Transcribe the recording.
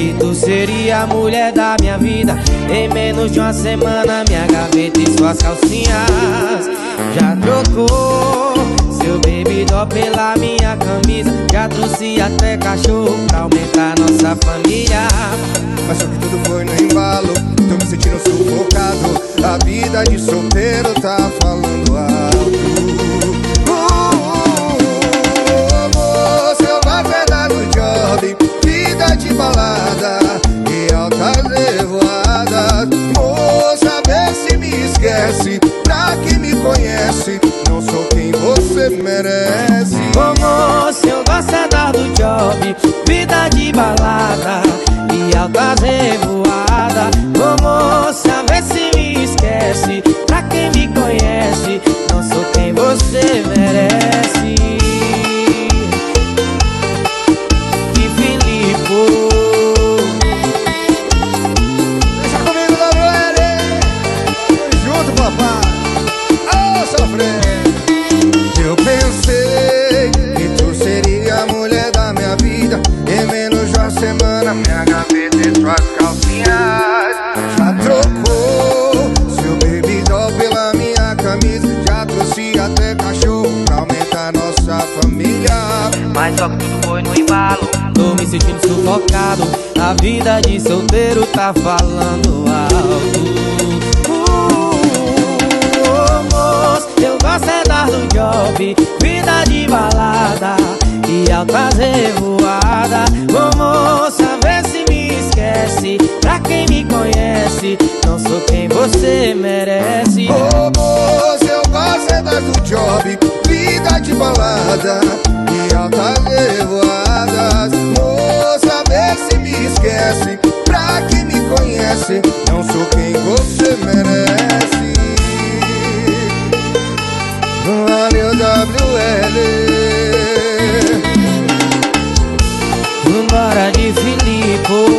que tu seria a mulher da minha vida. Em menos de uma semana minha gaveta e suas calcinhas já trocou seu baby doll pela minha camisa. Já trouxe até cachorro pra aumentar nossa família. Mas só que tudo foi no embalo, tô me sentindo sufocado. A vida de solteiro tá falando alto. Moço, eu gosto é dar no job, vida de balada e altas revoadas. Moça, vê se me esquece, pra quem me conhece, não sou quem você merece. Ô moço, eu gosto é dar do job, vida de balada e altas revoadas. Ô moça, vê se me esquece, pra quem me conhece, não sou quem você merece. E Filipe, deixa comigo, WL. Tamo junto, papai. Ô, sofrer. Eu pensei que tu seria a mulher da minha vida. Em menos de uma semana minha gaveta e suas calcinhas já trocou seu baby doll pela minha camisa. Já trouxe até cachorro pra aumentar nossa família. mas só que tudo foi no embalo. Tô me sentindo sufocado, a vida de solteiro tá falando alto. Moço, eu gosto é dar do job, vida de balada e altas revoadas. Ô moça, vê se me esquece, pra quem me conhece, não sou quem você merece. Ô moço, eu gosto é dar do job, vida de balada e altas revoadas. Moça, vê se me esquece, pra quem me conhece, não sou quem você merece. Valeu, WL. Vambora de Filipe.